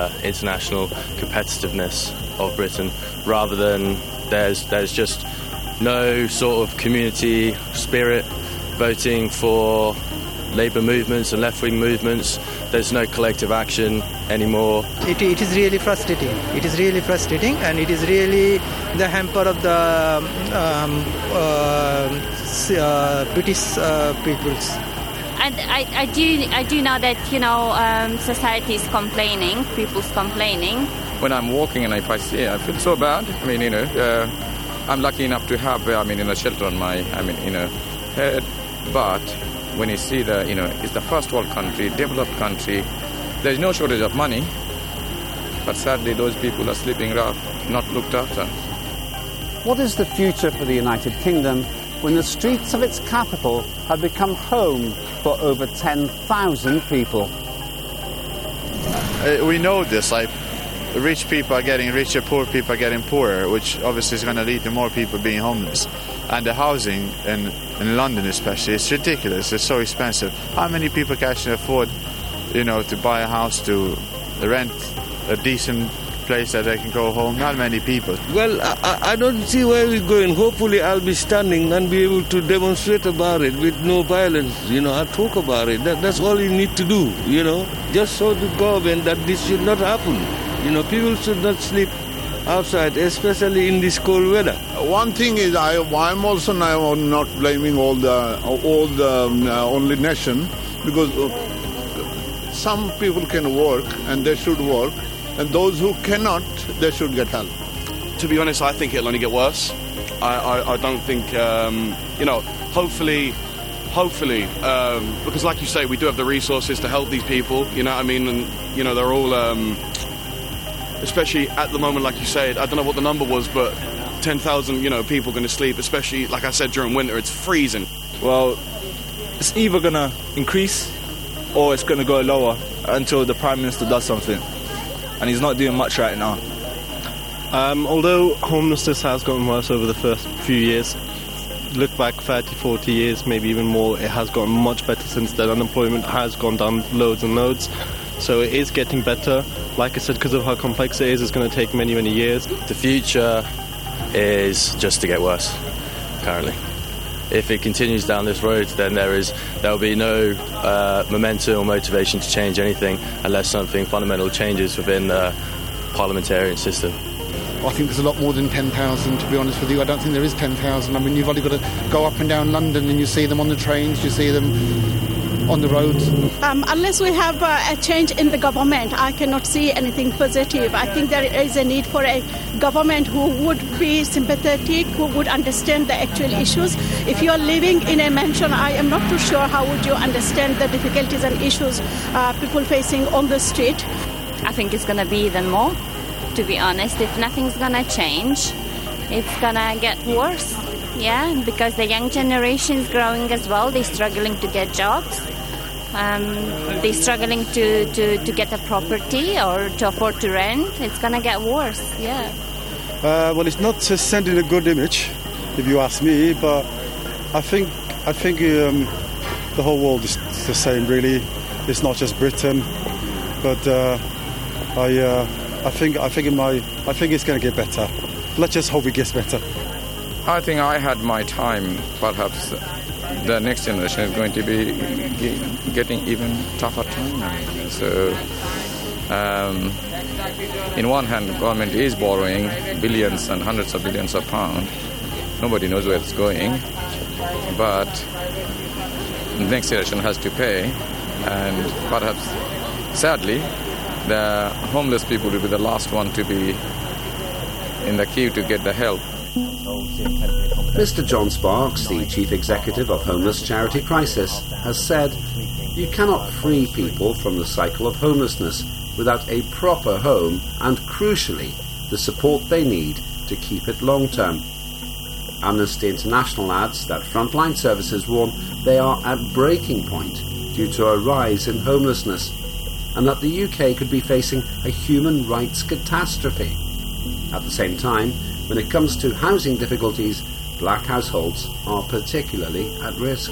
international competitiveness of Britain, rather than there's just no sort of community spirit voting for Labour movements and left-wing movements. There's no collective action anymore. It is really frustrating. It is really frustrating, and it is really the hamper of the British peoples. And I do know that society is complaining, people's complaining. When I'm walking and if I see it, I feel so bad. I mean, I'm lucky enough to have a shelter on my head, but when you see it's the first world country, developed country, there's no shortage of money, but sadly those people are sleeping rough, not looked after. What is the future for the United Kingdom when the streets of its capital have become home for over 10,000 people? We know this, rich people are getting richer, poor people are getting poorer, which obviously is going to lead to more people being homeless. And the housing in London especially, it's ridiculous. It's so expensive. How many people can actually afford, to buy a house, to rent a decent place that they can go home? Not many people. Well, I don't see where we're going. Hopefully I'll be standing and be able to demonstrate about it with no violence. I'll talk about it. That's all you need to do, Just show the government that this should not happen. People should not sleep outside, especially in this cold weather. One thing is, I'm also now not blaming all the only nation, because some people can work and they should work, and those who cannot, they should get help. To be honest, I think it'll only get worse. I don't think, hopefully, because like you say, we do have the resources to help these people, and, they're all, especially at the moment, like you said, I don't know what the number was, but 10,000, people going to sleep, especially, like I said, during winter, it's freezing. Well, it's either going to increase or it's going to go lower until the Prime Minister does something. And he's not doing much right now. Although homelessness has gotten worse over the first few years, look back 30, 40 years, maybe even more, it has gotten much better since then. Unemployment has gone down loads and loads. So it is getting better. Like I said, because of how complex it is, it's going to take many, many years. The future is just to get worse, currently. If it continues down this road, then there will be no momentum or motivation to change anything unless something fundamental changes within the parliamentarian system. I think there's a lot more than 10,000, to be honest with you. I don't think there is 10,000. I mean, you've only got to go up and down London and you see them on the trains, you see them on the roads. Unless we have a change in the government, I cannot see anything positive. I think there is a need for a government who would be sympathetic, who would understand the actual issues. If you are living in a mansion, I am not too sure how would you understand the difficulties and issues people facing on the street. I think it's going to be even more, to be honest. If nothing's going to change, it's going to get worse. Yeah, because the young generation is growing as well. They're struggling to get jobs. They're struggling to get a property or to afford to rent. It's going to get worse, yeah. Well, it's not sending a good image, if you ask me, but I think the whole world is the same, really. It's not just Britain, but I think it's going to get better. Let's just hope it gets better. I think I had my time. Perhaps the next generation is going to be getting even tougher time. So, in one hand, the government is borrowing billions and hundreds of billions of pounds. Nobody knows where it's going. But the next generation has to pay. And perhaps, sadly, the homeless people will be the last one to be in the queue to get the help. Mr. John Sparks, the chief executive of homeless charity Crisis, has said, "You cannot free people from the cycle of homelessness without a proper home and, crucially, the support they need to keep it long-term." Amnesty International adds that frontline services warn they are at breaking point due to a rise in homelessness, and that the UK could be facing a human rights catastrophe. At the same time, when it comes to housing difficulties, black households are particularly at risk.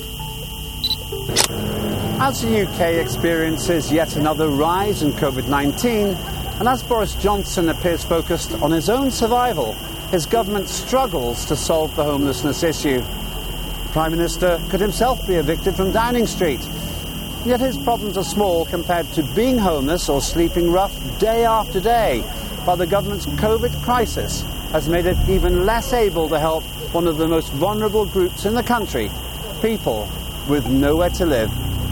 As the UK experiences yet another rise in COVID-19, And as Boris Johnson appears focused on his own survival, his government struggles to solve the homelessness issue. The Prime Minister could himself be evicted from Downing Street. Yet his problems are small compared to being homeless or sleeping rough day after day, while the government's COVID crisis has made it even less able to help one of the most vulnerable groups in the country, people with nowhere to live.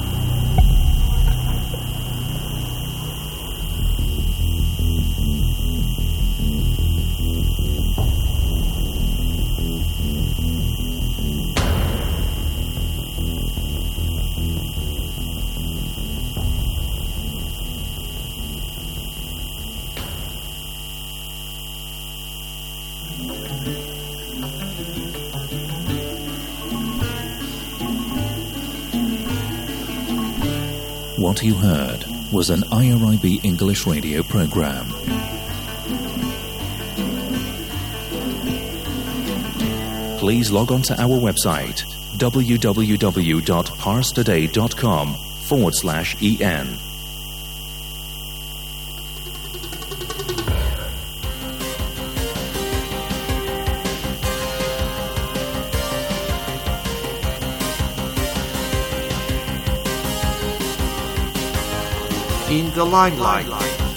What you heard was an IRIB English radio program. Please log on to our website www.parstoday.com/en. In the limelight.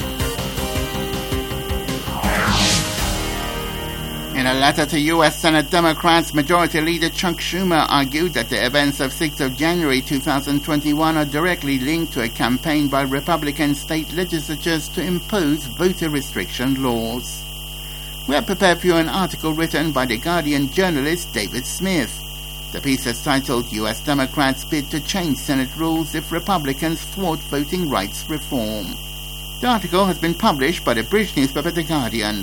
In a letter to U.S. Senate Democrats, Majority Leader Chuck Schumer argued that the events of 6th of January 2021 are directly linked to a campaign by Republican state legislatures to impose voter restriction laws. We have prepared for you an article written by The Guardian journalist David Smith. The piece is titled U.S. Democrats Bid to Change Senate Rules If Republicans Thwart Voting Rights Reform. The article has been published by the British newspaper The Guardian.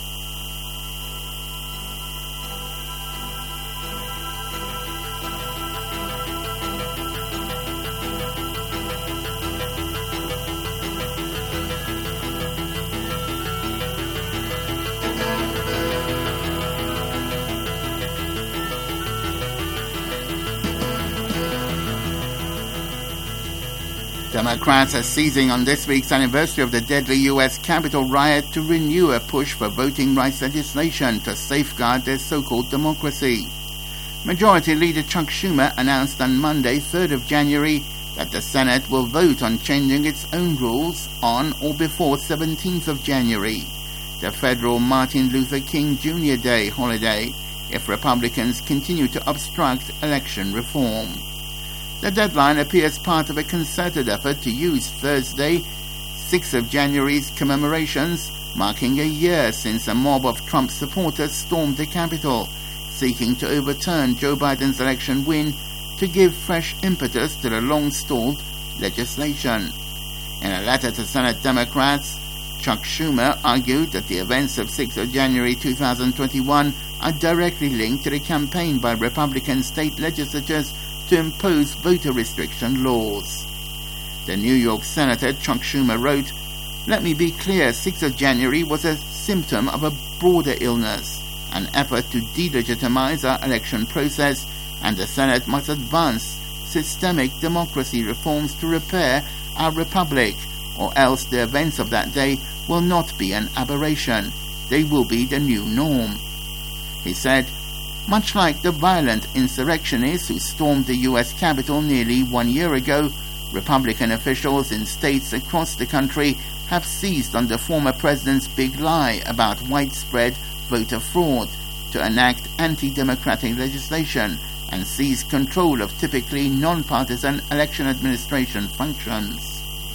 Democrats are seizing on this week's anniversary of the deadly U.S. Capitol riot to renew a push for voting rights legislation to safeguard their so-called democracy. Majority Leader Chuck Schumer announced on Monday, 3rd of January, that the Senate will vote on changing its own rules on or before 17th of January, the federal Martin Luther King Jr. Day holiday, if Republicans continue to obstruct election reform. The deadline appears part of a concerted effort to use Thursday, 6th of January's commemorations, marking a year since a mob of Trump supporters stormed the Capitol, seeking to overturn Joe Biden's election win to give fresh impetus to the long-stalled legislation. In a letter to Senate Democrats, Chuck Schumer argued that the events of 6th of January 2021 are directly linked to the campaign by Republican state legislatures to impose voter restriction laws. The New York Senator Chuck Schumer wrote, "Let me be clear, 6th of January was a symptom of a broader illness, an effort to delegitimize our election process, and the Senate must advance systemic democracy reforms to repair our republic, or else the events of that day will not be an aberration. They will be the new norm." He said, "Much like the violent insurrectionists who stormed the U.S. Capitol nearly 1 year ago, Republican officials in states across the country have seized on the former president's big lie about widespread voter fraud to enact anti-democratic legislation and seize control of typically non-partisan election administration functions."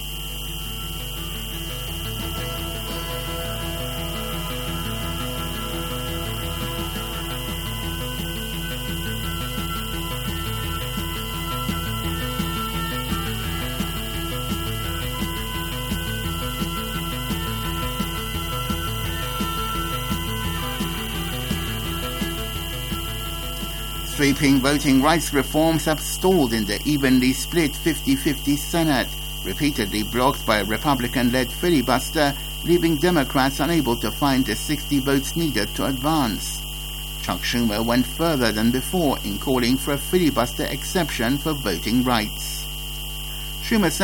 Sweeping voting rights reforms have stalled in the evenly split 50-50 Senate, repeatedly blocked by a Republican-led filibuster, leaving Democrats unable to find the 60 votes needed to advance. Chuck Schumer went further than before in calling for a filibuster exception for voting rights. Schumer said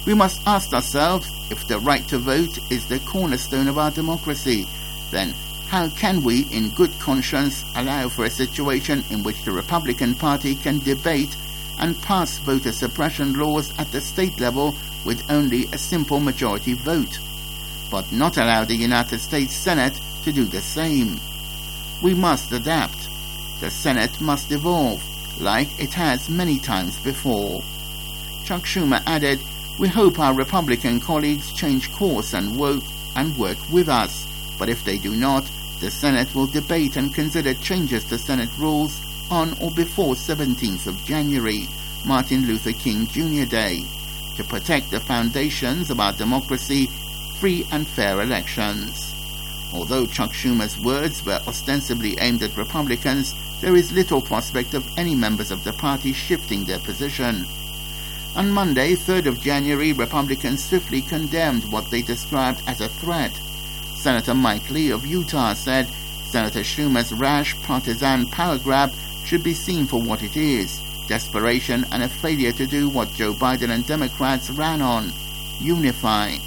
We must ask ourselves, if the right to vote is the cornerstone of our democracy, then how can we, in good conscience, allow for a situation in which the Republican Party can debate and pass voter suppression laws at the state level with only a simple majority vote, but not allow the United States Senate to do the same? We must adapt. The Senate must evolve, like it has many times before. Chuck Schumer added, "We hope our Republican colleagues change course and work with us, but if they do not, the Senate will debate and consider changes to Senate rules on or before 17th of January, Martin Luther King Jr. Day, to protect the foundations of our democracy, free and fair elections." Although Chuck Schumer's words were ostensibly aimed at Republicans, there is little prospect of any members of the party shifting their position. On Monday, 3rd of January, Republicans swiftly condemned what they described as a threat. Senator Mike Lee of Utah said Senator Schumer's rash partisan power grab should be seen for what it is: desperation and a failure to do what Joe Biden and Democrats ran on: unify.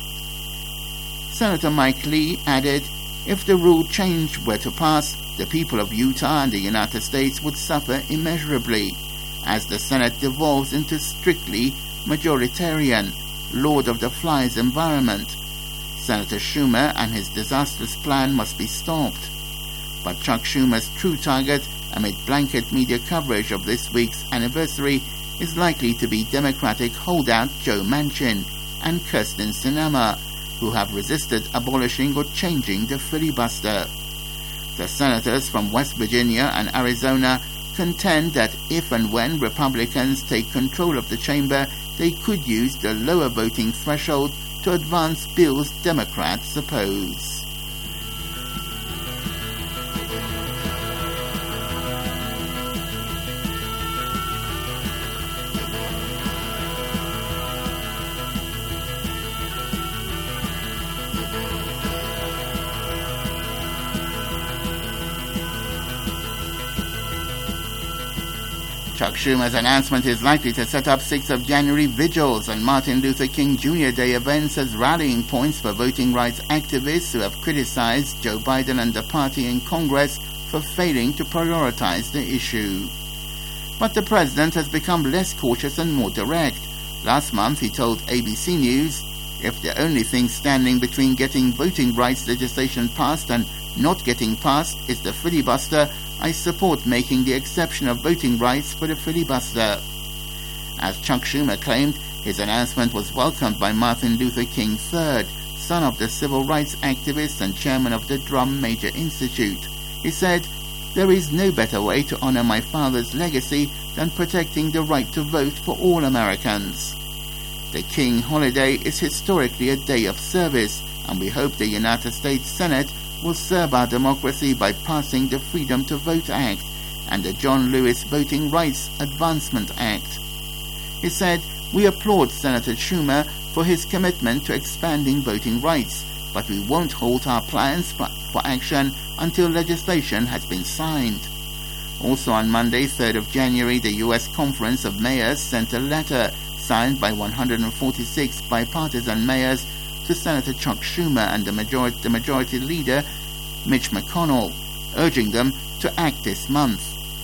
Senator Mike Lee added, "If the rule change were to pass, the people of Utah and the United States would suffer immeasurably, as the Senate devolves into strictly majoritarian, Lord of the Flies environment. Senator Schumer and his disastrous plan must be stopped." But Chuck Schumer's true target, amid blanket media coverage of this week's anniversary, is likely to be Democratic holdout Joe Manchin and Kyrsten Sinema, who have resisted abolishing or changing the filibuster. The senators from West Virginia and Arizona contend that if and when Republicans take control of the chamber, they could use the lower voting threshold to advance bills Democrats oppose. Chuck Schumer's announcement is likely to set up 6th of January vigils and Martin Luther King Jr. Day events as rallying points for voting rights activists who have criticized Joe Biden and the party in Congress for failing to prioritize the issue. But the president has become less cautious and more direct. Last month he told ABC News, "If the only thing standing between getting voting rights legislation passed and not getting passed is the filibuster, I support making the exception of voting rights for the filibuster." As Chuck Schumer claimed, his announcement was welcomed by Martin Luther King III, son of the civil rights activist and chairman of the Drum Major Institute. He said, "There is no better way to honor my father's legacy than protecting the right to vote for all Americans." The King holiday is historically a day of service, and we hope the United States Senate will serve our democracy by passing the Freedom to Vote Act and the John Lewis Voting Rights Advancement Act. He said, "We applaud Senator Schumer for his commitment to expanding voting rights, but we won't halt our plans for action until legislation has been signed." Also on Monday, 3rd of January, the U.S. Conference of Mayors sent a letter signed by 146 bipartisan mayors to Senator Chuck Schumer and the majority leader, Mitch McConnell, urging them to act this month.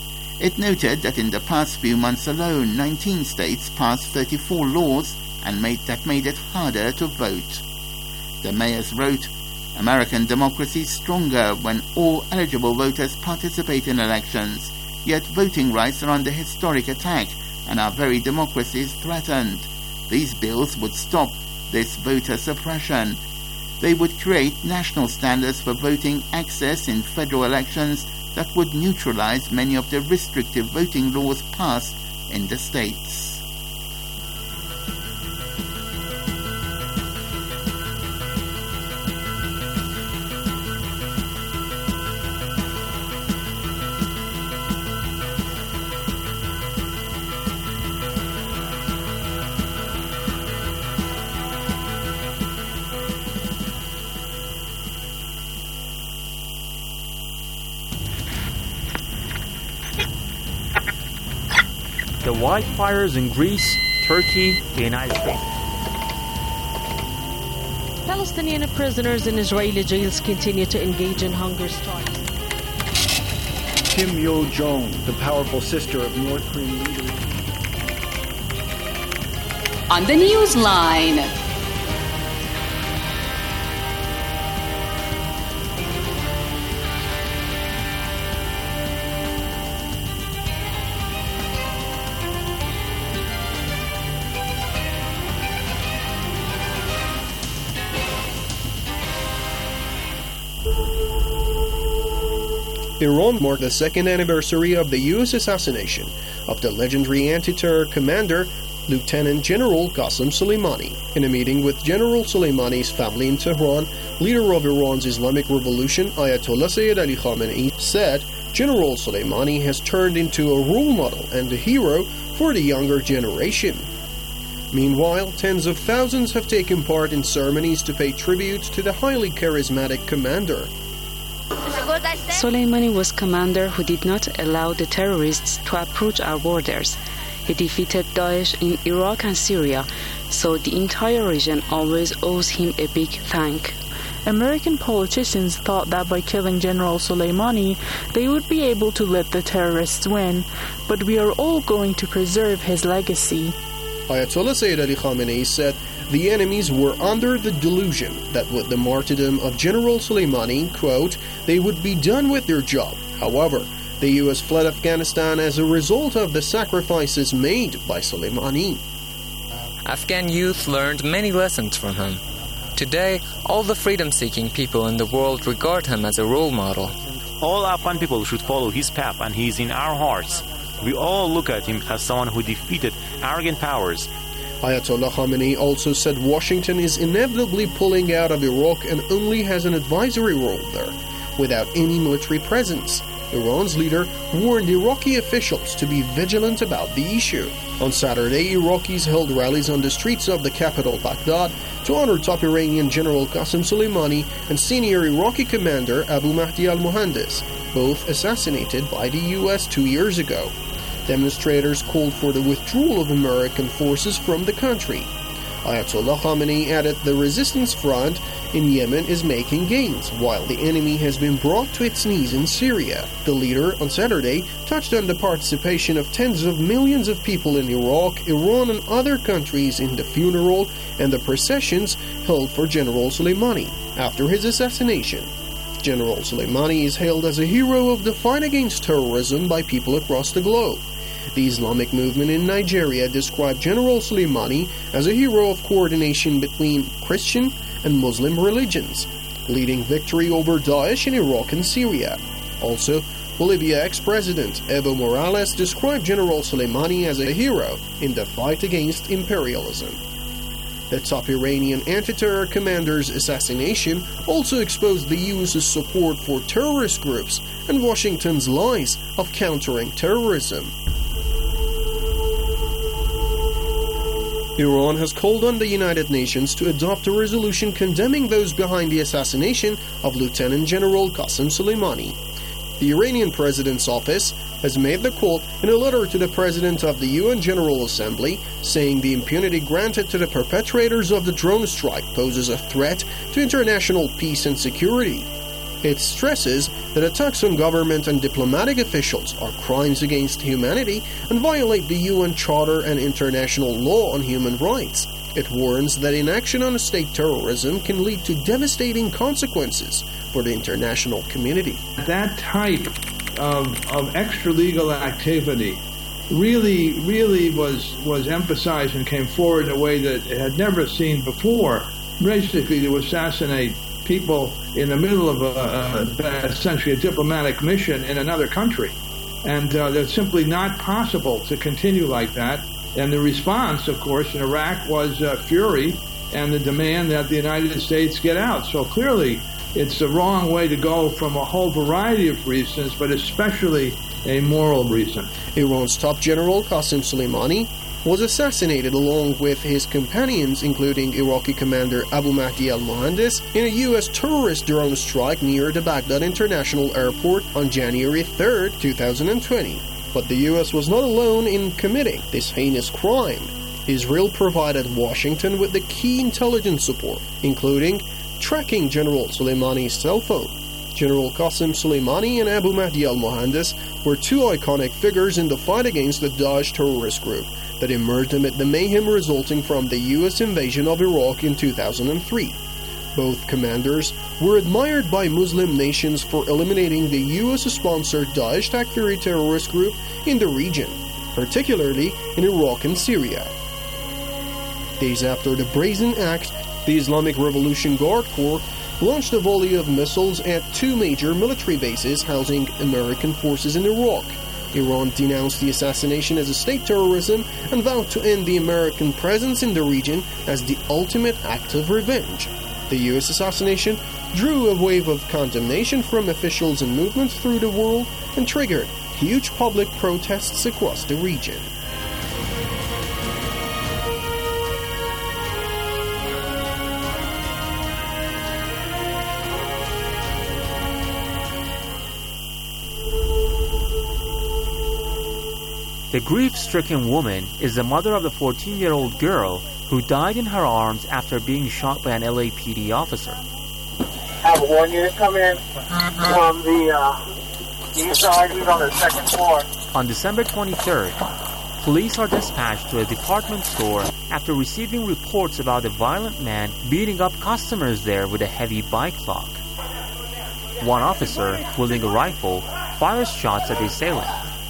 It noted that in the past few months alone, 19 states passed 34 laws and made it harder to vote. The mayors wrote, "American democracy is stronger when all eligible voters participate in elections, yet voting rights are under historic attack and our very democracy is threatened. These bills would stop this voter suppression. They would create national standards for voting access in federal elections that would neutralize many of the restrictive voting laws passed in the states." The wildfires in Greece, Turkey, the United States. Palestinian prisoners in Israeli jails continue to engage in hunger strikes. Kim Yo-jong, the powerful sister of North Korean leader. On the Newsline. Iran marked the second anniversary of the U.S. assassination of the legendary anti-terror commander, Lieutenant General Qasem Soleimani. In a meeting with General Soleimani's family in Tehran, leader of Iran's Islamic Revolution, Ayatollah Sayyid Ali Khamenei, said General Soleimani has turned into a role model and a hero for the younger generation. Meanwhile, tens of thousands have taken part in ceremonies to pay tribute to the highly charismatic commander. Soleimani was commander who did not allow the terrorists to approach our borders. He defeated Daesh in Iraq and Syria, so the entire region always owes him a big thank. American politicians thought that by killing General Soleimani, they would be able to let the terrorists win, but we are all going to preserve his legacy. Ayatollah Sayyid Ali Khamenei said the enemies were under the delusion that with the martyrdom of General Soleimani, quote, they would be done with their job. However, the U.S. fled Afghanistan as a result of the sacrifices made by Soleimani. Afghan youth learned many lessons from him. Today, all the freedom-seeking people in the world regard him as a role model. All Afghan people should follow his path, and he is in our hearts. We all look at him as someone who defeated arrogant powers. Ayatollah Khamenei also said Washington is inevitably pulling out of Iraq and only has an advisory role there, without any military presence. Iran's leader warned Iraqi officials to be vigilant about the issue. On Saturday, Iraqis held rallies on the streets of the capital, Baghdad, to honor top Iranian General Qasem Soleimani and senior Iraqi commander Abu Mahdi al-Muhandis, both assassinated by the U.S. 2 years ago. Demonstrators called for the withdrawal of American forces from the country. Ayatollah Khamenei added the resistance front in Yemen is making gains, while the enemy has been brought to its knees in Syria. The leader, on Saturday, touched on the participation of tens of millions of people in Iraq, Iran, and other countries in the funeral and the processions held for General Soleimani after his assassination. General Soleimani is hailed as a hero of the fight against terrorism by people across the globe. The Islamic movement in Nigeria described General Soleimani as a hero of coordination between Christian and Muslim religions, leading victory over Daesh in Iraq and Syria. Also, Bolivia ex-president Evo Morales described General Soleimani as a hero in the fight against imperialism. The top Iranian anti-terror commander's assassination also exposed the U.S.'s support for terrorist groups and Washington's lies of countering terrorism. Iran has called on the United Nations to adopt a resolution condemning those behind the assassination of Lieutenant General Qasem Soleimani. The Iranian President's office has made the call in a letter to the President of the UN General Assembly, saying the impunity granted to the perpetrators of the drone strike poses a threat to international peace and security. It stresses that attacks on government and diplomatic officials are crimes against humanity and violate the UN Charter and international law on human rights. It warns that inaction on state terrorism can lead to devastating consequences for the international community. That type of extra-legal activity really was emphasized and came forward in a way that it had never seen before, basically to assassinate people in the middle of essentially a diplomatic mission in another country. And that's simply not possible to continue like that. And the response, of course, in Iraq was fury and the demand that the United States get out. So clearly, it's the wrong way to go from a whole variety of reasons, but especially a moral reason. Iran's top general, Qasem Soleimani, was assassinated along with his companions, including Iraqi commander Abu Mahdi al-Muhandis, in a U.S. terrorist drone strike near the Baghdad International Airport on January 3, 2020. But the U.S. was not alone in committing this heinous crime. Israel provided Washington with the key intelligence support, including tracking General Soleimani's cell phone. General Qasem Soleimani and Abu Mahdi al-Mohandes were two iconic figures in the fight against the Daesh terrorist group that emerged amid the mayhem resulting from the U.S. invasion of Iraq in 2003. Both commanders were admired by Muslim nations for eliminating the U.S.-sponsored Daesh Takfiri terrorist group in the region, particularly in Iraq and Syria. Days after the brazen act, the Islamic Revolution Guard Corps launched a volley of missiles at two major military bases housing American forces in Iraq. Iran denounced the assassination as a state terrorism and vowed to end the American presence in the region as the ultimate act of revenge. The U.S. assassination drew a wave of condemnation from officials and movements through the world and triggered huge public protests across the region. The grief-stricken woman is the mother of the 14-year-old girl who died in her arms after being shot by an LAPD officer. I have one unit come in from the east side, who's on the second floor. On December 23rd, police are dispatched to a department store after receiving reports about a violent man beating up customers there with a heavy bike lock. One officer, wielding a rifle, fires shots at the assailant.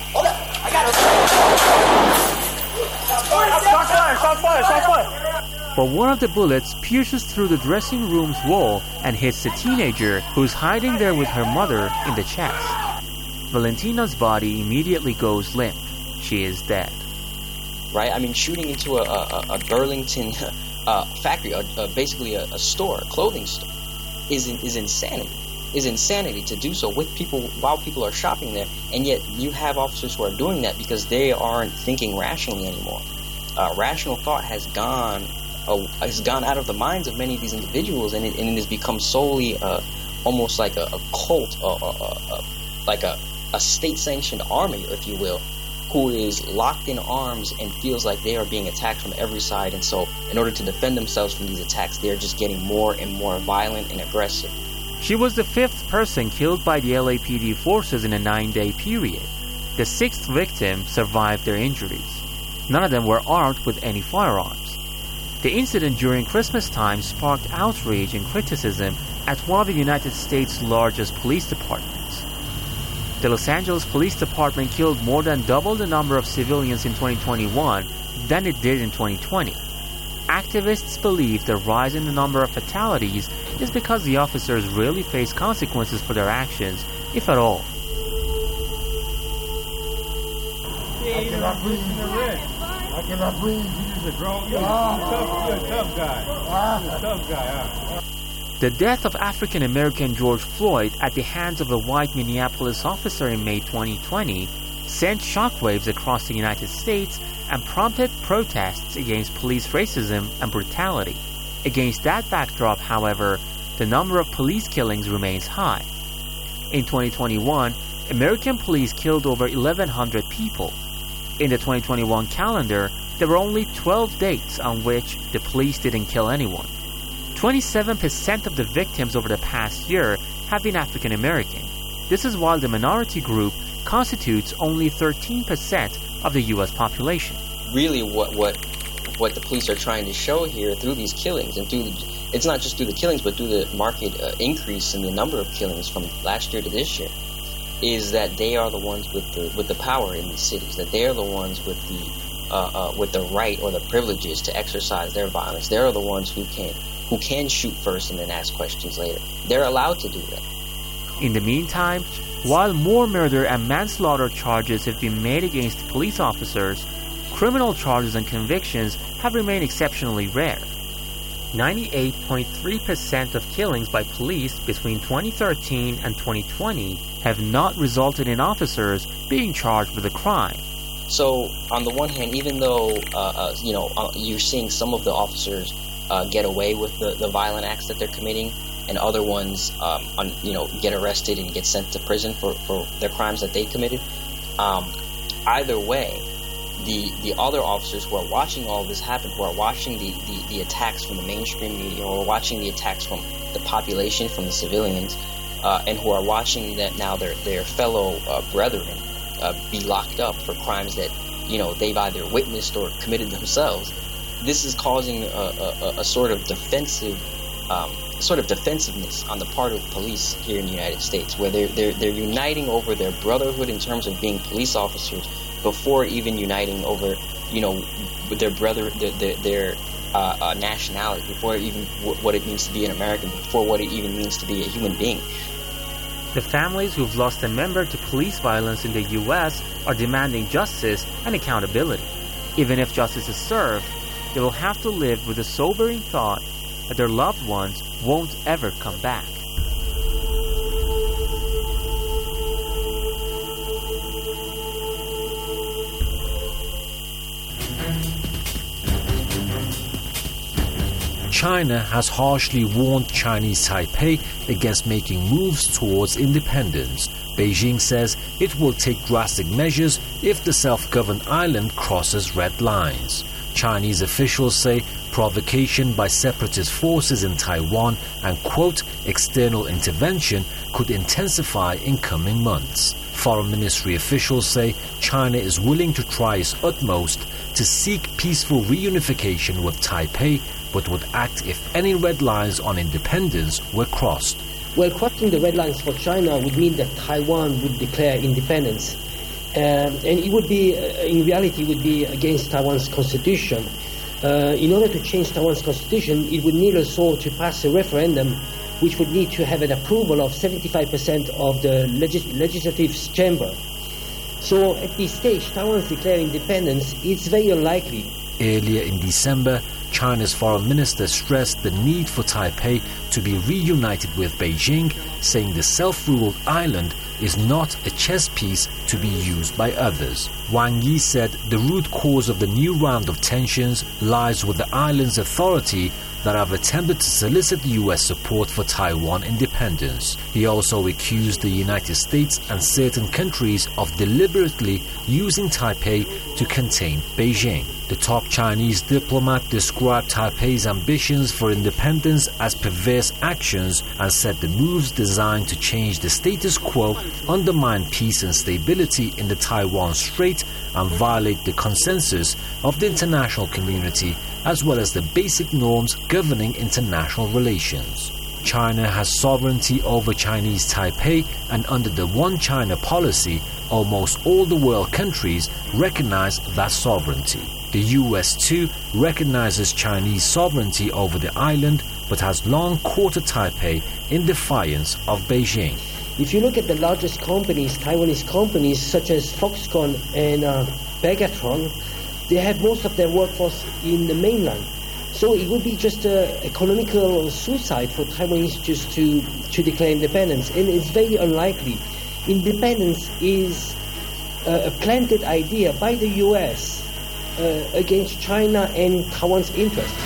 But one of the bullets pierces through the dressing room's wall and hits the teenager who's hiding there with her mother in the chest. Valentina's body immediately goes limp. She is dead. Right? I mean, shooting into a Burlington factory, basically a store, a clothing store, is insanity. Is insanity to do so with people while people are shopping there, and yet you have officers who are doing that because they aren't thinking rationally anymore. Rational thought has gone out of the minds of many of these individuals, and it has become solely almost like a cult, like a state-sanctioned army, if you will, who is locked in arms and feels like they are being attacked from every side. And so in order to defend themselves from these attacks, they're just getting more and more violent and aggressive. She was the fifth person killed by the LAPD forces in a 9-day period. The sixth victim survived their injuries. None of them were armed with any firearms. The incident during Christmas time sparked outrage and criticism at one of the United States' largest police departments. The Los Angeles Police Department killed more than double the number of civilians in 2021 than it did in 2020. Activists believe the rise in the number of fatalities is because the officers rarely face consequences for their actions, if at all. I cannot breathe in the red. I cannot breathe. You just a grown. You're a tough guy. You're a tough guy. The death of African-American George Floyd at the hands of a white Minneapolis officer in May 2020 sent shockwaves across the United States and prompted protests against police racism and brutality. Against that backdrop, however, the number of police killings remains high. In 2021, American police killed over 1,100 people. In the 2021 calendar, there were only 12 dates on which the police didn't kill anyone. 27% of the victims over the past year have been African American. This is while the minority group constitutes only 13% of the U.S. population. Really what the police are trying to show here through these killings, and it's not just through the killings, but through the marked increase in the number of killings from last year to this year, is that they are the ones with the power in these cities, that they are the ones with the right or the privileges to exercise their violence. They are the ones who can shoot first and then ask questions later. They're allowed to do that. In the meantime, while more murder and manslaughter charges have been made against police officers, criminal charges and convictions have remained exceptionally rare. 98.3% of killings by police between 2013 and 2020 have not resulted in officers being charged with a crime. So, on the one hand, even though you're seeing some of the officers get away with the violent acts that they're committing, and other ones get arrested and get sent to prison for their crimes that they committed, either way, the other officers who are watching all this happen, who are watching the attacks from the mainstream media, or watching the attacks from the population, from the civilians, and who are watching that now their fellow brethren be locked up for crimes that they've either witnessed or committed themselves. This is causing a sort of defensiveness on the part of police here in the United States, where they're uniting over their brotherhood in terms of being police officers before even uniting over their nationality, before even what it means to be an American, before what it even means to be a human being. The families who've lost a member to police violence in the U.S. are demanding justice and accountability. Even if justice is served, they will have to live with the sobering thought that their loved ones won't ever come back. China has harshly warned Chinese Taipei against making moves towards independence. Beijing says it will take drastic measures if the self-governed island crosses red lines. Chinese officials say provocation by separatist forces in Taiwan and, quote, external intervention could intensify in coming months. Foreign Ministry officials say China is willing to try its utmost to seek peaceful reunification with Taipei, but would act if any red lines on independence were crossed. Well, crossing the red lines for China would mean that Taiwan would declare independence. And it would be, in reality, would be against Taiwan's constitution. In order to change Taiwan's constitution, it would need also to pass a referendum, which would need to have an approval of 75% of the legislative chamber. So at this stage, Taiwan's declaring independence is very unlikely. Earlier in December, China's foreign minister stressed the need for Taipei to be reunited with Beijing, saying the self-ruled island is not a chess piece to be used by others. Wang Yi said the root cause of the new round of tensions lies with the island's authority that have attempted to solicit U.S. support for Taiwan independence. He also accused the United States and certain countries of deliberately using Taipei to contain Beijing. The top Chinese diplomat described Taipei's ambitions for independence as perverse actions and said the moves designed to change the status quo undermine peace and stability in the Taiwan Strait and violate the consensus of the international community as well as the basic norms governing international relations. China has sovereignty over Chinese Taipei, and under the One China policy, almost all the world countries recognize that sovereignty. The US too recognizes Chinese sovereignty over the island, but has long courted Taipei in defiance of Beijing. If you look at the largest companies, Taiwanese companies such as Foxconn and Pegatron, they have most of their workforce in the mainland. So it would be just an economical suicide for Taiwanese just to declare independence, and it's very unlikely. Independence is a planted idea by the US against China and Taiwan's interests.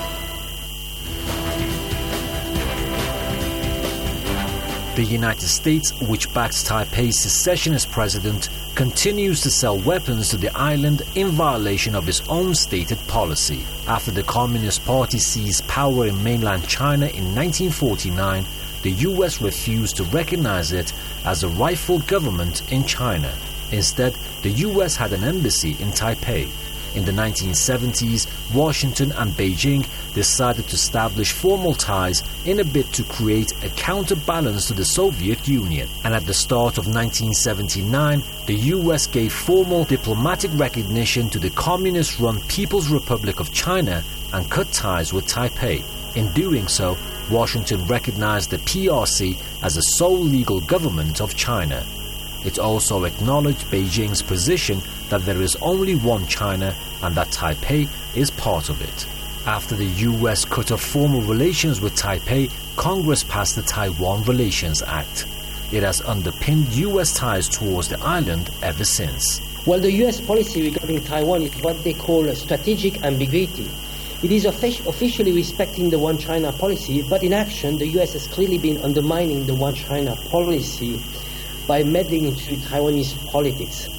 The United States, which backs Taipei's secessionist president, continues to sell weapons to the island in violation of its own stated policy. After the Communist Party seized power in mainland China in 1949, the US refused to recognize it as a rightful government in China. Instead, the US had an embassy in Taipei. In the 1970s, Washington and Beijing decided to establish formal ties in a bid to create a counterbalance to the Soviet Union. And at the start of 1979, the US gave formal diplomatic recognition to the communist-run People's Republic of China and cut ties with Taipei. In doing so, Washington recognized the PRC as the sole legal government of China. It also acknowledged Beijing's position that there is only one China and that Taipei is part of it. After the US cut off formal relations with Taipei, Congress passed the Taiwan Relations Act. It has underpinned US ties towards the island ever since. Well, the US policy regarding Taiwan is what they call a strategic ambiguity. It is officially respecting the One China policy, but in action, the US has clearly been undermining the One China policy by meddling into Taiwanese politics.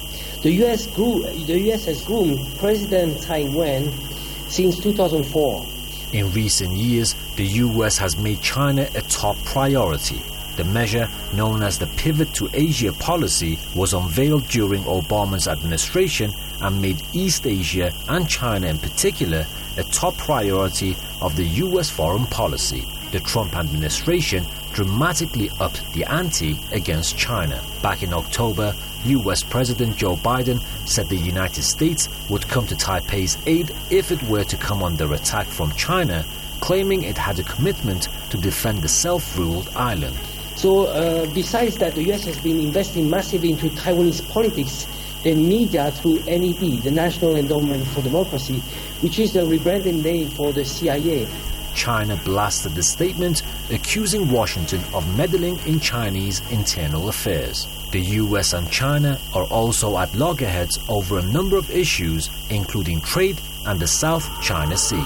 The U.S. has groomed President Tsai Ing-wen since 2004. In recent years, the U.S. has made China a top priority. The measure, known as the Pivot to Asia policy, was unveiled during Obama's administration and made East Asia and China in particular a top priority of the U.S. foreign policy. The Trump administration dramatically upped the ante against China. Back in October, U.S. President Joe Biden said the United States would come to Taipei's aid if it were to come under attack from China, claiming it had a commitment to defend the self-ruled island. So besides that, the U.S. has been investing massively into Taiwanese politics and media through NED, the National Endowment for Democracy, which is the rebranded name for the CIA. China blasted the statement, accusing Washington of meddling in Chinese internal affairs. The US and China are also at loggerheads over a number of issues, including trade and the South China Sea.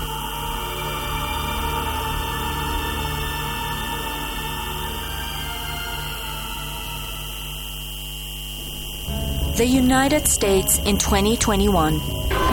The United States in 2021.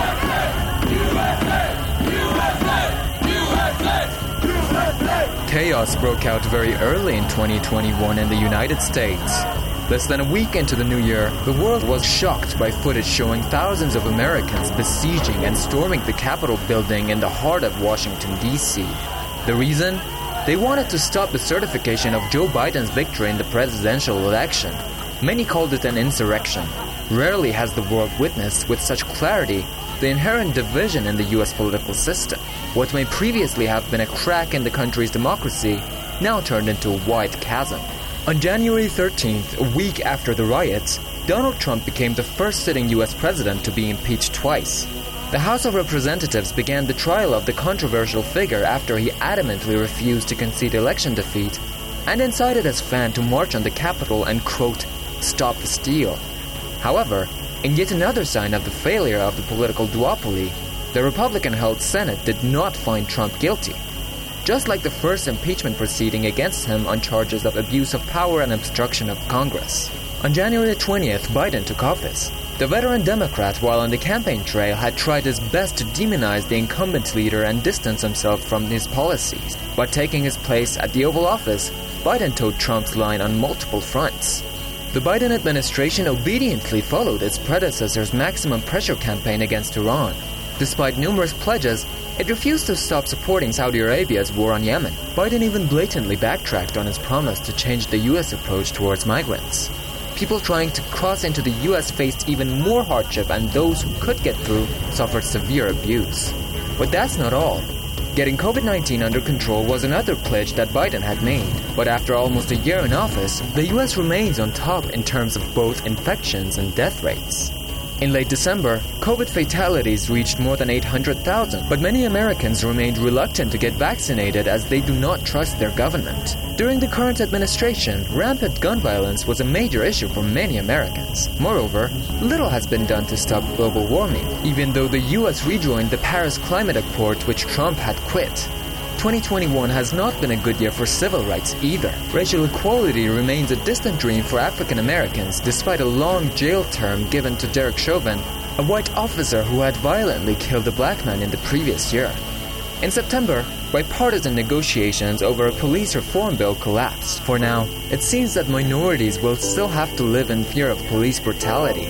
Chaos broke out very early in 2021 in the United States. Less than a week into the new year, the world was shocked by footage showing thousands of Americans besieging and storming the Capitol building in the heart of Washington, D.C. The reason? They wanted to stop the certification of Joe Biden's victory in the presidential election. Many called it an insurrection. Rarely has the world witnessed with such clarity the inherent division in the U.S. political system. What may previously have been a crack in the country's democracy now turned into a wide chasm. On January 13th, a week after the riots, Donald Trump became the first sitting U.S. president to be impeached twice. The House of Representatives began the trial of the controversial figure after he adamantly refused to concede election defeat and incited his fans to march on the Capitol and, quote, stop the steal. However, in yet another sign of the failure of the political duopoly, the Republican-held Senate did not find Trump guilty. Just like the first impeachment proceeding against him on charges of abuse of power and obstruction of Congress. On January 20th, Biden took office. The veteran Democrat, while on the campaign trail, had tried his best to demonize the incumbent leader and distance himself from his policies. By taking his place at the Oval Office, Biden towed Trump's line on multiple fronts. The Biden administration obediently followed its predecessor's maximum pressure campaign against Iran. Despite numerous pledges, it refused to stop supporting Saudi Arabia's war on Yemen. Biden even blatantly backtracked on his promise to change the U.S. approach towards migrants. People trying to cross into the U.S. faced even more hardship, and those who could get through suffered severe abuse. But that's not all. Getting COVID-19 under control was another pledge that Biden had made. But after almost a year in office, the U.S. remains on top in terms of both infections and death rates. In late December, COVID fatalities reached more than 800,000, but many Americans remained reluctant to get vaccinated as they do not trust their government. During the current administration, rampant gun violence was a major issue for many Americans. Moreover, little has been done to stop global warming, even though the U.S. rejoined the Paris Climate Accord, which Trump had quit. 2021 has not been a good year for civil rights either. Racial equality remains a distant dream for African Americans despite a long jail term given to Derek Chauvin, a white officer who had violently killed a black man in the previous year. In September, bipartisan negotiations over a police reform bill collapsed. For now, it seems that minorities will still have to live in fear of police brutality.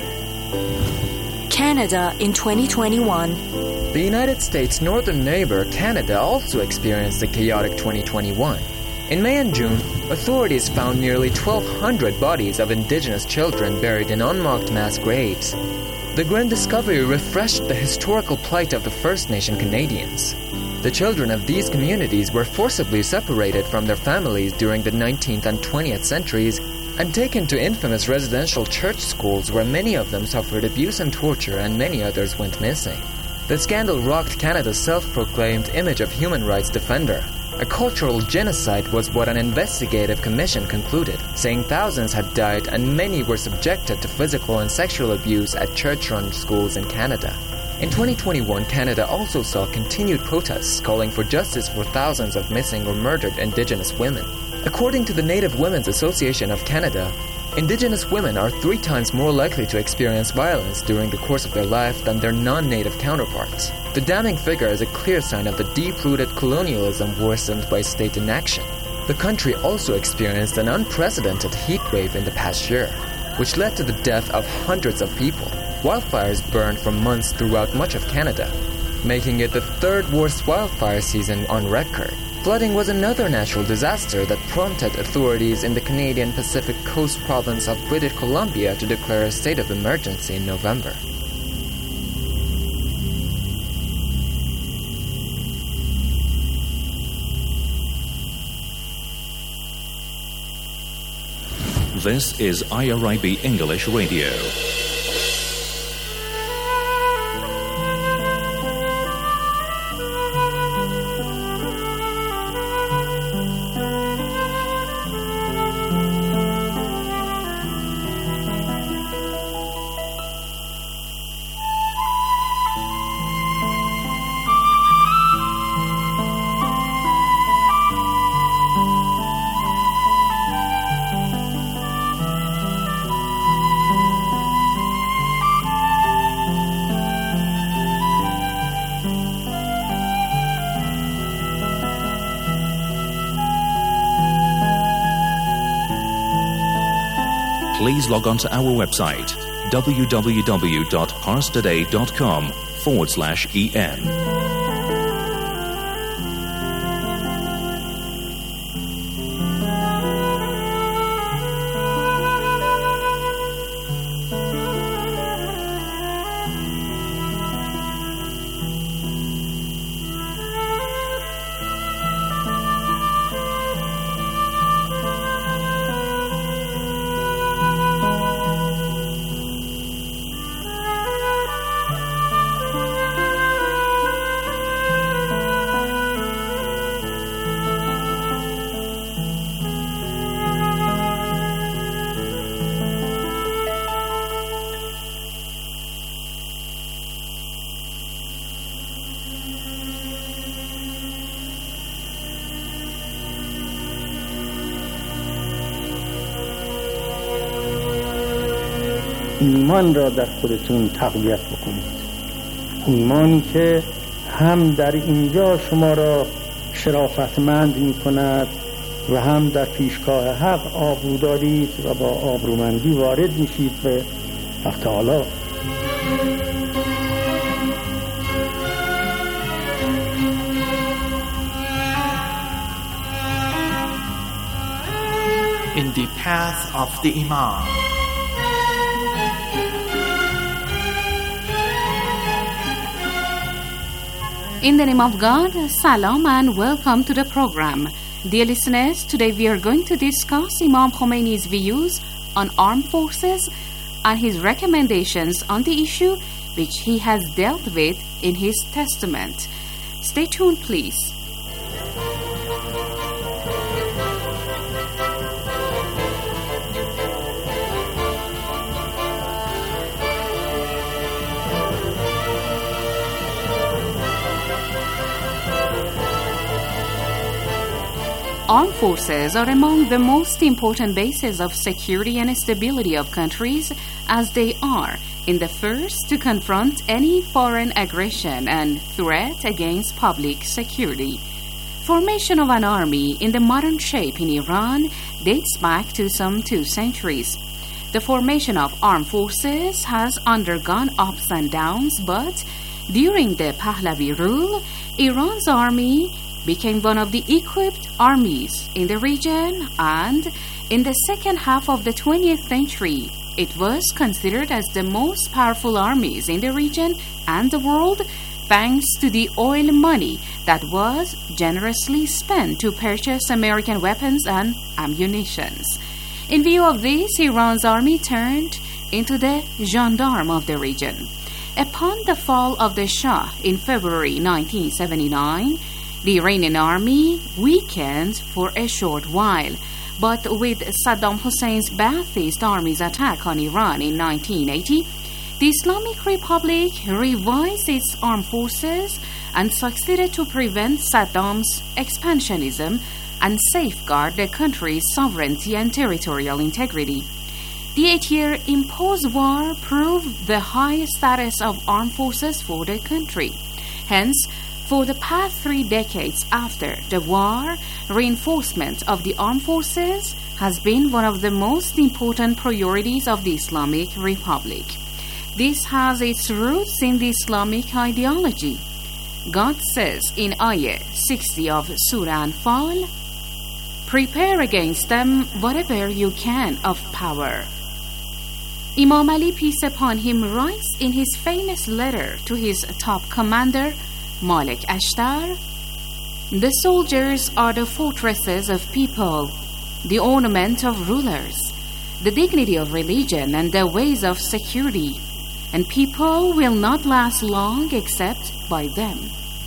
Canada in 2021. The United States' northern neighbor, Canada, also experienced a chaotic 2021. In May and June, authorities found nearly 1,200 bodies of Indigenous children buried in unmarked mass graves. The grim discovery refreshed the historical plight of the First Nation Canadians. The children of these communities were forcibly separated from their families during the 19th and 20th centuries and taken to infamous residential church schools where many of them suffered abuse and torture and many others went missing. The scandal rocked Canada's self-proclaimed image of human rights defender. A cultural genocide was what an investigative commission concluded, saying thousands had died and many were subjected to physical and sexual abuse at church-run schools in Canada. In 2021, Canada also saw continued protests calling for justice for thousands of missing or murdered Indigenous women. According to the Native Women's Association of Canada, Indigenous women are 3 times more likely to experience violence during the course of their life than their non-Native counterparts. The damning figure is a clear sign of the deep-rooted colonialism worsened by state inaction. The country also experienced an unprecedented heat wave in the past year, which led to the death of hundreds of people. Wildfires burned for months throughout much of Canada, making it the 3rd worst wildfire season on record. Flooding was another natural disaster that prompted authorities in the Canadian Pacific Coast province of British Columbia to declare a state of emergency in November. This is IRIB English Radio. Please log on to our website www.parstoday.com/en. ایمان را در خودتون تقویت بکنید، ایمانی که هم در اینجا شما را شرافتمند می کند و هم در پیشگاه حق آبرو دارید و با آبرومندی وارد میشید به حق تعالی. In the path of the Imam. In the name of God, salam and welcome to the program. Dear listeners, today we are going to discuss Imam Khomeini's views on armed forces and his recommendations on the issue which he has dealt with in his testament. Stay tuned, please. Armed forces are among the most important bases of security and stability of countries, as they are in the first to confront any foreign aggression and threat against public security. Formation of an army in the modern shape in Iran dates back to some 2 centuries. The formation of armed forces has undergone ups and downs, but during the Pahlavi rule, Iran's army became one of the equipped armies in the region, and in the second half of the 20th century, it was considered as the most powerful armies in the region and the world, thanks to the oil money that was generously spent to purchase American weapons and ammunitions. In view of this, Iran's army turned into the gendarme of the region. Upon the fall of the Shah in February 1979, the Iranian army weakened for a short while, but with Saddam Hussein's Ba'athist army's attack on Iran in 1980, the Islamic Republic revised its armed forces and succeeded to prevent Saddam's expansionism and safeguard the country's sovereignty and territorial integrity. The 8-year imposed war proved the high status of armed forces for the country. Hence, for the past 3 decades after the war, reinforcement of the armed forces has been one of the most important priorities of the Islamic Republic. This has its roots in the Islamic ideology. God says in Ayah 60 of Surah Anfal, "Prepare against them whatever you can of power." Imam Ali, peace upon him, writes in his famous letter to his top commander, Malik Ashtar, "The soldiers are the fortresses of people, the ornament of rulers, the dignity of religion and the ways of security, and people will not last long except by them."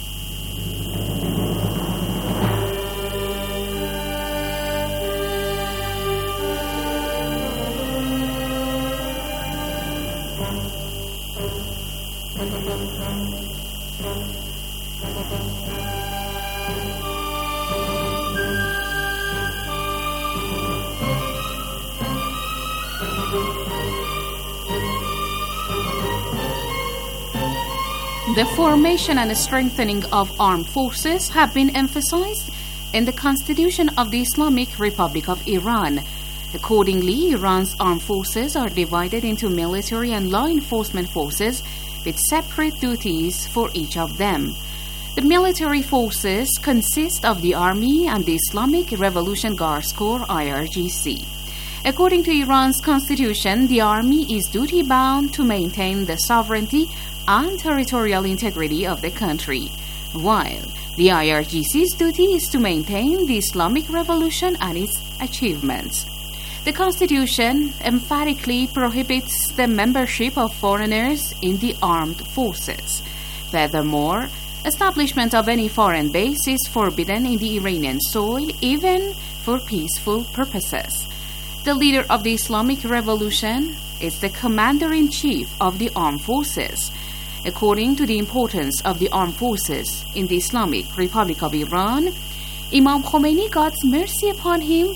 The formation and strengthening of armed forces have been emphasized in the Constitution of the Islamic Republic of Iran. Accordingly, Iran's armed forces are divided into military and law enforcement forces with separate duties for each of them. The military forces consist of the Army and the Islamic Revolution Guards Corps (IRGC). According to Iran's constitution, the Army is duty-bound to maintain the sovereignty and territorial integrity of the country, while the IRGC's duty is to maintain the Islamic Revolution and its achievements. The Constitution emphatically prohibits the membership of foreigners in the armed forces. Furthermore, establishment of any foreign base is forbidden in the Iranian soil, even for peaceful purposes. The leader of the Islamic Revolution is the commander-in-chief of the armed forces. According to the importance of the armed forces in the Islamic Republic of Iran, Imam Khomeini, God's mercy upon him,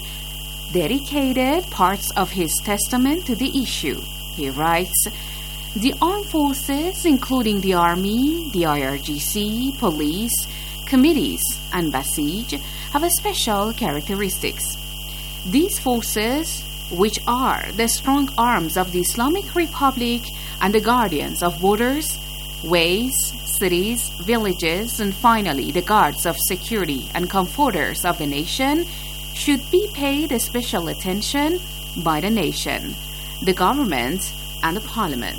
dedicated parts of his testament to the issue. He writes, "The armed forces, including the army, the IRGC, police, committees, and Basij, have special characteristics. These forces, which are the strong arms of the Islamic Republic and the guardians of borders, ways, cities, villages, and finally the guards of security and comforters of the nation, should be paid special attention by the nation, the government, and the parliament."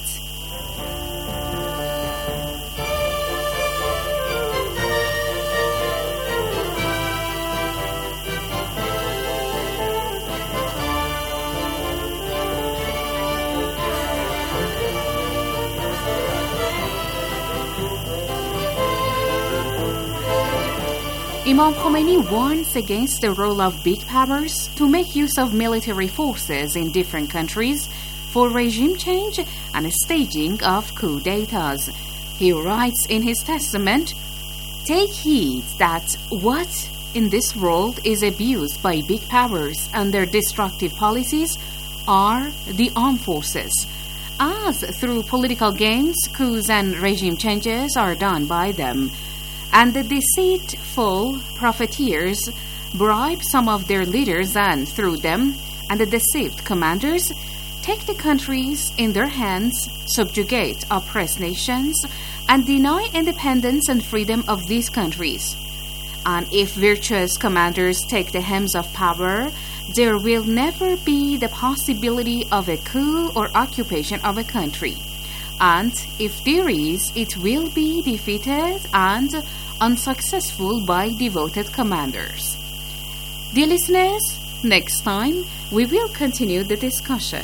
Imam Khomeini warns against the role of big powers to make use of military forces in different countries for regime change and staging of coup d'etats. He writes in his testament, "Take heed that what in this world is abused by big powers and their destructive policies are the armed forces. As through political games, coups and regime changes are done by them, and the deceitful profiteers bribe some of their leaders, and through them and the deceived commanders take the countries in their hands, subjugate oppressed nations, and deny independence and freedom of these countries. And if virtuous commanders take the helms of power, there will never be the possibility of a coup or occupation of a country. And if there is, it will be defeated and unsuccessful by devoted commanders." Dear listeners, next time we will continue the discussion.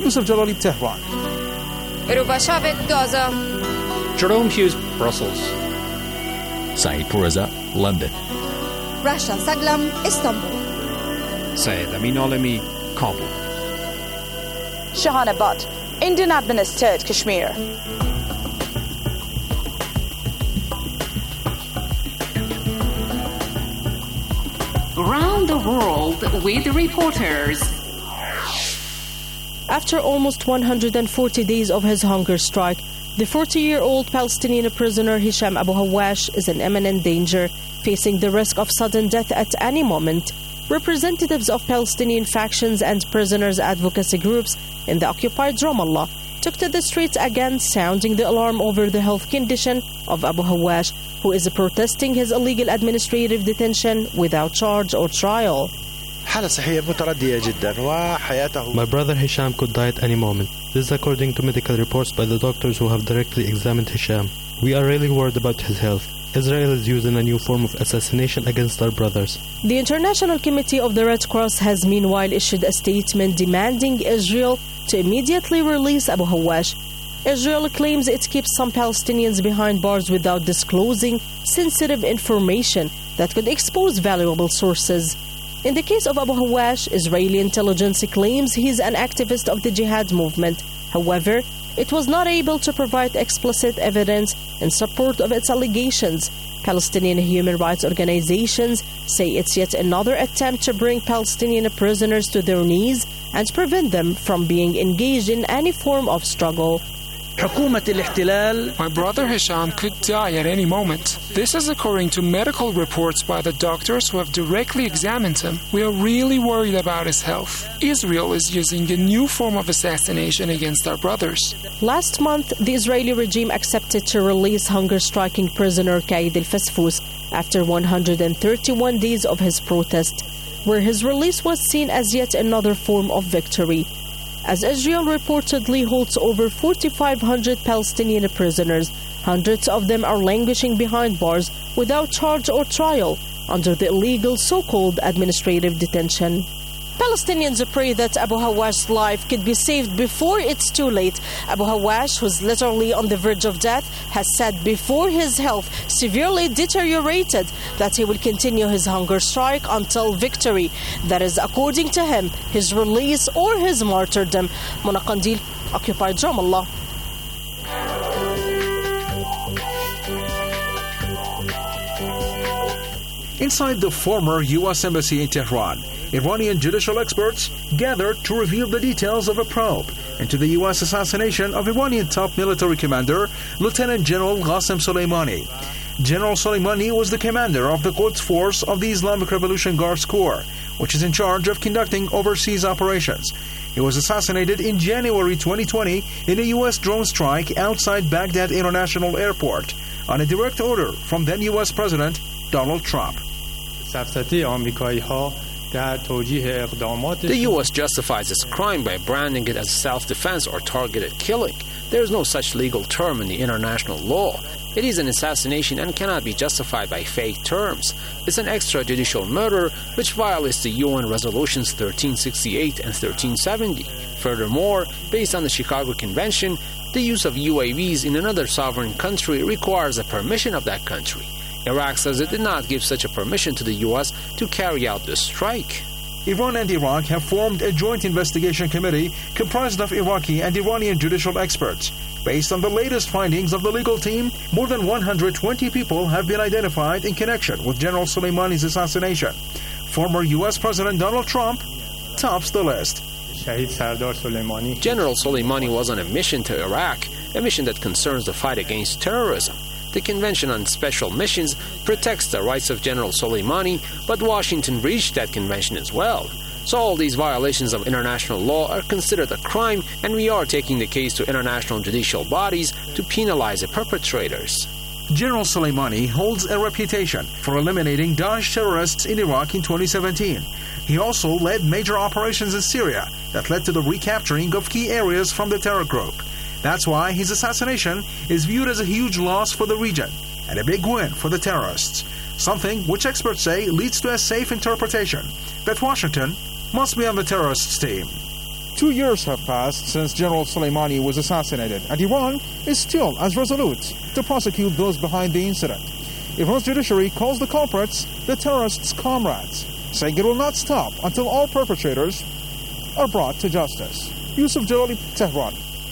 Yusuf Jalali, Tehran. Erubashavet, Gaza. Jerome Hughes, Brussels. Saeed Pourreza, London. Rasha Saglam, Istanbul. Syed Amin Alemi, Kabul. Shahana Butt, Indian administered Kashmir. Around the world with reporters. After almost 140 days of his hunger strike, the 40-year-old Palestinian prisoner Hisham Abu Hawash is in imminent danger, facing the risk of sudden death at any moment. Representatives of Palestinian factions and prisoners' advocacy groups in the occupied Ramallah took to the streets again, sounding the alarm over the health condition of Abu Hawash, who is protesting his illegal administrative detention without charge or trial. My brother Hisham could die at any moment. This is according to medical reports by the doctors who have directly examined Hisham. We are really worried about his health. Israel is using a new form of assassination against our brothers. The International Committee of the Red Cross has meanwhile issued a statement demanding Israel to immediately release Abu Hawash. Israel claims it keeps some Palestinians behind bars without disclosing sensitive information that could expose valuable sources. In the case of Abu Hawash, Israeli intelligence claims he's an activist of the jihad movement. However, it was not able to provide explicit evidence in support of its allegations. Palestinian human rights organizations say it's yet another attempt to bring Palestinian prisoners to their knees and prevent them from being engaged in any form of struggle. My brother Hisham could die at any moment. This is according to medical reports by the doctors who have directly examined him. We are really worried about his health. Israel is using a new form of assassination against our brothers. Last month, the Israeli regime accepted to release hunger-striking prisoner Qaid al-Fasfous after 131 days of his protest, where his release was seen as yet another form of victory. As Israel reportedly holds over 4,500 Palestinian prisoners, hundreds of them are languishing behind bars without charge or trial under the illegal so-called administrative detention. Palestinians pray that Abu Hawash's life could be saved before it's too late. Abu Hawash, who's literally on the verge of death, has said before his health severely deteriorated that he will continue his hunger strike until victory. That is, according to him, his release or his martyrdom. Mona Qandil, occupied Ramallah. Inside the former U.S. Embassy in Tehran, Iranian judicial experts gathered to reveal the details of a probe into the U.S. assassination of Iranian top military commander, Lieutenant General Qasem Soleimani. General Soleimani was the commander of the Quds Force of the Islamic Revolution Guards Corps, which is in charge of conducting overseas operations. He was assassinated in January 2020 in a U.S. drone strike outside Baghdad International Airport on a direct order from then U.S. President Donald Trump. The U.S. justifies its crime by branding it as self-defense or targeted killing. There is no such legal term in the international law. It is an assassination and cannot be justified by fake terms. It's an extrajudicial murder which violates the UN Resolutions 1368 and 1370. Furthermore, based on the Chicago Convention, the use of UAVs in another sovereign country requires the permission of that country. Iraq says it did not give such a permission to the U.S. to carry out the strike. Iran and Iraq have formed a joint investigation committee comprised of Iraqi and Iranian judicial experts. Based on the latest findings of the legal team, more than 120 people have been identified in connection with General Soleimani's assassination. Former U.S. President Donald Trump tops the list. General Soleimani was on a mission to Iraq, a mission that concerns the fight against terrorism. The Convention on Special Missions protects the rights of General Soleimani, but Washington breached that convention as well. So all these violations of international law are considered a crime, and we are taking the case to international judicial bodies to penalize the perpetrators. General Soleimani holds a reputation for eliminating Daesh terrorists in Iraq in 2017. He also led major operations in Syria that led to the recapturing of key areas from the terror group. That's why his assassination is viewed as a huge loss for the region and a big win for the terrorists, something which experts say leads to a safe interpretation that Washington must be on the terrorists' team. 2 years have passed since General Soleimani was assassinated, and Iran is still as resolute to prosecute those behind the incident. Iran's judiciary calls the culprits the terrorists' comrades, saying it will not stop until all perpetrators are brought to justice. Yusuf Jalali, Tehran.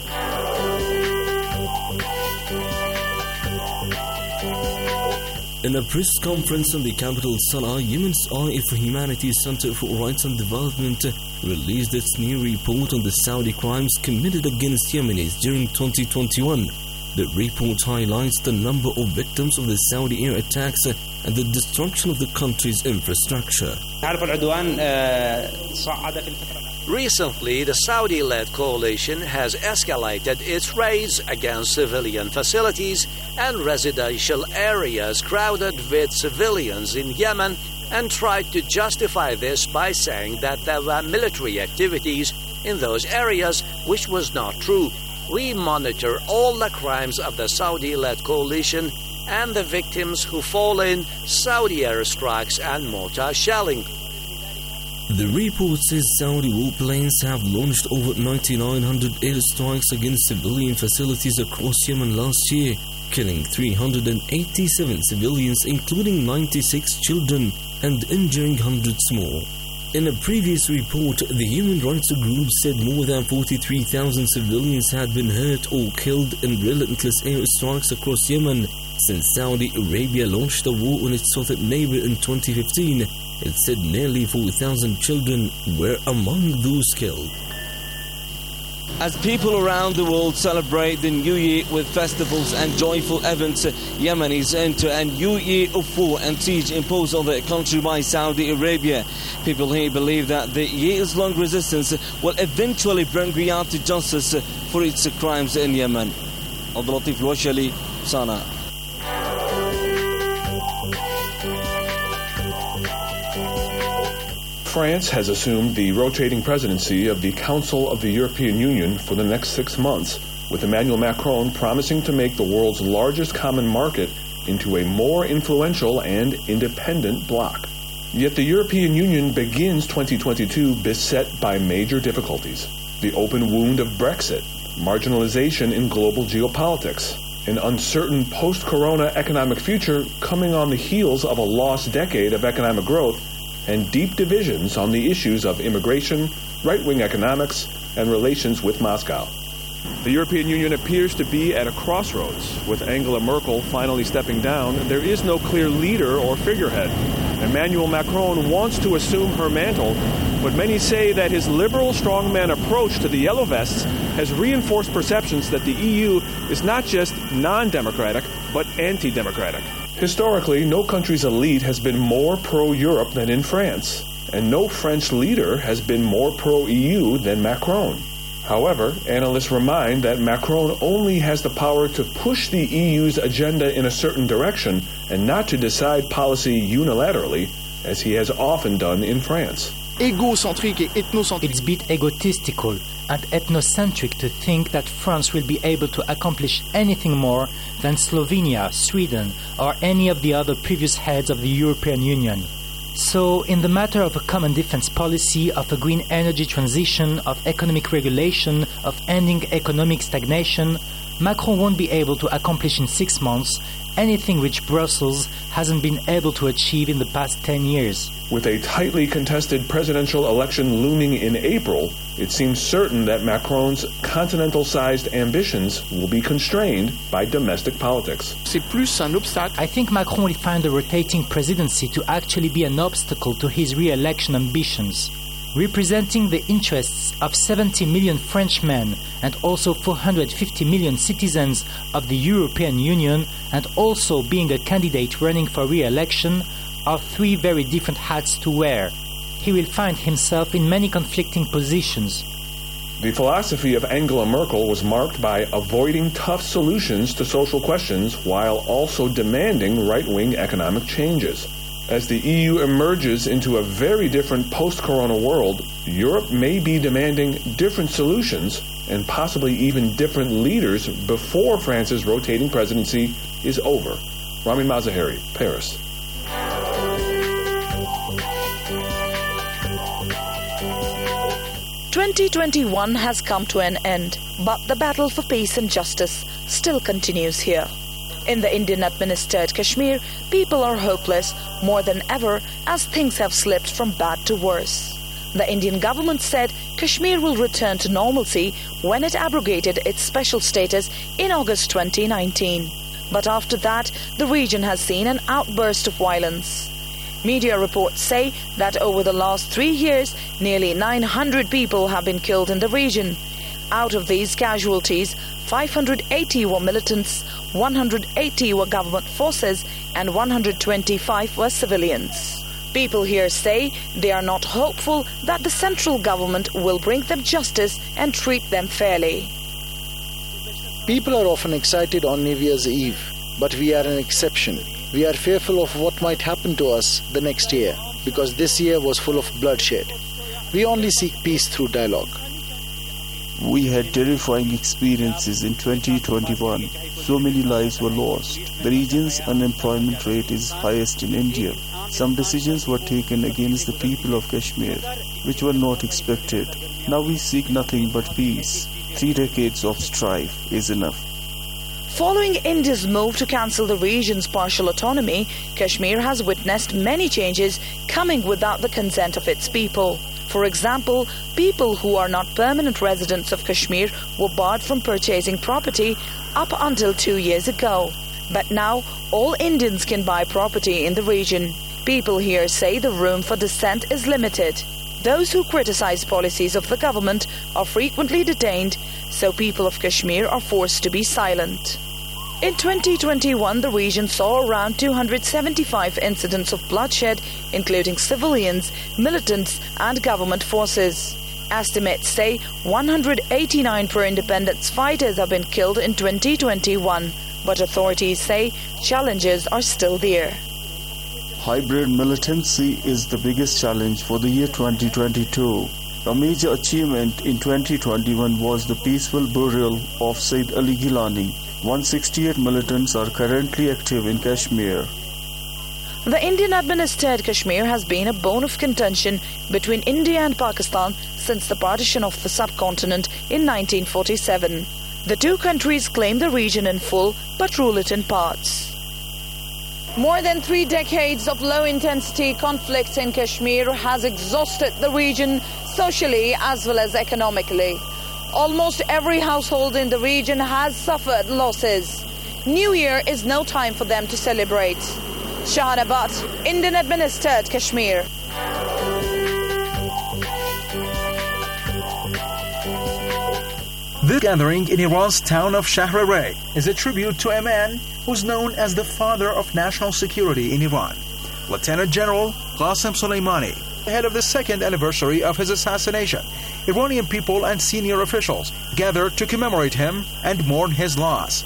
In a press conference in the capital Sana'a, Yemen's Eye for Humanity Center for Rights and Development released its new report on the Saudi crimes committed against Yemenis during 2021. The report highlights the number of victims of the Saudi air attacks and the destruction of the country's infrastructure. Recently, the Saudi-led coalition has escalated its raids against civilian facilities and residential areas crowded with civilians in Yemen and tried to justify this by saying that there were military activities in those areas, which was not true. We monitor all the crimes of the Saudi-led coalition and the victims who fall in Saudi airstrikes and mortar shelling. The report says Saudi warplanes have launched over 9,900 airstrikes against civilian facilities across Yemen last year, killing 387 civilians, including 96 children, and injuring hundreds more. In a previous report, the human rights group said more than 43,000 civilians had been hurt or killed in relentless airstrikes across Yemen since Saudi Arabia launched the war on its southern neighbor in 2015. It said nearly 4,000 children were among those killed. As people around the world celebrate the New Year with festivals and joyful events, Yemenis enter a new year of war and siege imposed on the country by Saudi Arabia. People here believe that the years-long resistance will eventually bring Riyadh to justice for its crimes in Yemen. Abdulatif Al-Washali, Sana'a. France has assumed the rotating presidency of the Council of the European Union for the next 6 months, with Emmanuel Macron promising to make the world's largest common market into a more influential and independent bloc. Yet the European Union begins 2022 beset by major difficulties: the open wound of Brexit, marginalization in global geopolitics, an uncertain post-corona economic future coming on the heels of a lost decade of economic growth, and deep divisions on the issues of immigration, right-wing economics, and relations with Moscow. The European Union appears to be at a crossroads. With Angela Merkel finally stepping down, there is no clear leader or figurehead. Emmanuel Macron wants to assume her mantle, but many say that his liberal strongman approach to the Yellow Vests has reinforced perceptions that the EU is not just non-democratic, but anti-democratic. Historically, no country's elite has been more pro-Europe than in France, and no French leader has been more pro-EU than Macron. However, analysts remind that Macron only has the power to push the EU's agenda in a certain direction and not to decide policy unilaterally, as he has often done in France. It's a bit egotistical and ethnocentric to think that France will be able to accomplish anything more than Slovenia, Sweden, or any of the other previous heads of the European Union. So, in the matter of a common defense policy, of a green energy transition, of economic regulation, of ending economic stagnation, Macron won't be able to accomplish in 6 months anything which Brussels hasn't been able to achieve in the past 10 years. With a tightly contested presidential election looming in April, it seems certain that Macron's continental-sized ambitions will be constrained by domestic politics. I think Macron will find the rotating presidency to actually be an obstacle to his re-election ambitions. Representing the interests of 70 million Frenchmen and also 450 million citizens of the European Union, and also being a candidate running for re-election, are 3 very different hats to wear. He will find himself in many conflicting positions. The philosophy of Angela Merkel was marked by avoiding tough solutions to social questions while also demanding right-wing economic changes. As the EU emerges into a very different post-corona world, Europe may be demanding different solutions and possibly even different leaders before France's rotating presidency is over. Ramin Mazaheri, Paris. 2021 has come to an end, but the battle for peace and justice still continues here. In the Indian-administered Kashmir, people are hopeless more than ever as things have slipped from bad to worse. The Indian government said Kashmir will return to normalcy when it abrogated its special status in August 2019. But after that, the region has seen an outburst of violence. Media reports say that over the last 3 years, nearly 900 people have been killed in the region. Out of these casualties, 580 were militants, 180 were government forces, and 125 were civilians. People here say they are not hopeful that the central government will bring them justice and treat them fairly. People are often excited on New Year's Eve, but we are an exception. We are fearful of what might happen to us the next year, because this year was full of bloodshed. We only seek peace through dialogue. We had terrifying experiences in 2021. So many lives were lost. The region's unemployment rate is highest in India. Some decisions were taken against the people of Kashmir, which were not expected. Now we seek nothing but peace. 3 decades of strife is enough. Following India's move to cancel the region's partial autonomy, Kashmir has witnessed many changes coming without the consent of its people. For example, people who are not permanent residents of Kashmir were barred from purchasing property up until 2 years ago. But now, all Indians can buy property in the region. People here say the room for dissent is limited. Those who criticize policies of the government are frequently detained, so people of Kashmir are forced to be silent. In 2021, the region saw around 275 incidents of bloodshed, including civilians, militants, and government forces. Estimates say 189 pro-independence fighters have been killed in 2021, but authorities say challenges are still there. Hybrid militancy is the biggest challenge for the year 2022. A major achievement in 2021 was the peaceful burial of Sayyid Ali Gilani. 168 militants are currently active in Kashmir. The Indian-administered Kashmir has been a bone of contention between India and Pakistan since the partition of the subcontinent in 1947. The two countries claim the region in full but rule it in parts. More than 3 decades of low-intensity conflict in Kashmir has exhausted the region socially as well as economically. Almost every household in the region has suffered losses. New Year is no time for them to celebrate. Shahanabad, Indian-administered Kashmir. This gathering in Iran's town of Shahrar-e is a tribute to a man who's known as the father of national security in Iran, Lieutenant General Qasem Soleimani. Ahead of the 2nd anniversary of his assassination, Iranian people and senior officials gathered to commemorate him and mourn his loss.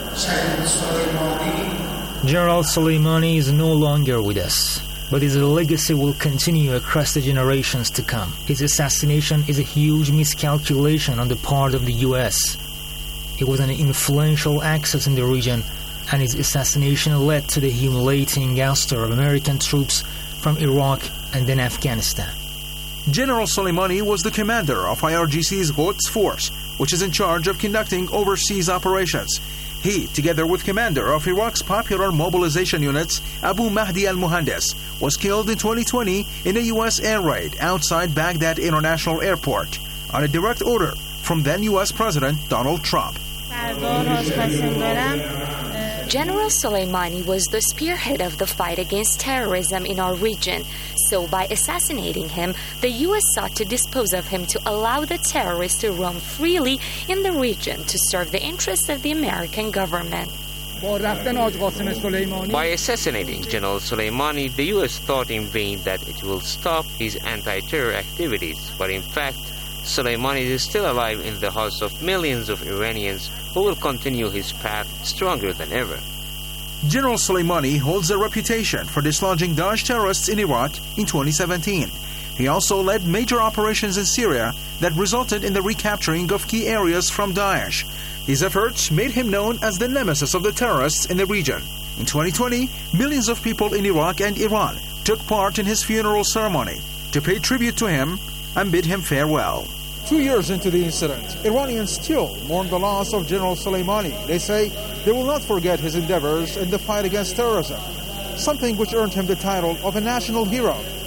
General Soleimani is no longer with us, but his legacy will continue across the generations to come. His assassination is a huge miscalculation on the part of the US. He was an influential actor in the region, and his assassination led to the humiliating ouster of American troops from Iraq and then Afghanistan. General Soleimani was the commander of IRGC's Quds Force, which is in charge of conducting overseas operations. He, together with commander of Iraq's popular mobilization units, Abu Mahdi al-Muhandis, was killed in 2020 in a U.S. air raid outside Baghdad International Airport on a direct order from then U.S. President Donald Trump. General Soleimani was the spearhead of the fight against terrorism in our region. So by assassinating him, the U.S. sought to dispose of him to allow the terrorists to roam freely in the region to serve the interests of the American government. By assassinating General Soleimani, the U.S. thought in vain that it will stop his anti-terror activities. But in fact, Soleimani is still alive in the hearts of millions of Iranians who will continue his path stronger than ever. General Soleimani holds a reputation for dislodging Daesh terrorists in Iraq in 2017. He also led major operations in Syria that resulted in the recapturing of key areas from Daesh. His efforts made him known as the nemesis of the terrorists in the region. In 2020, millions of people in Iraq and Iran took part in his funeral ceremony to pay tribute to him and bid him farewell. 2 years into the incident, Iranians still mourn the loss of General Soleimani. They say they will not forget his endeavors in the fight against terrorism, something which earned him the title of a national hero.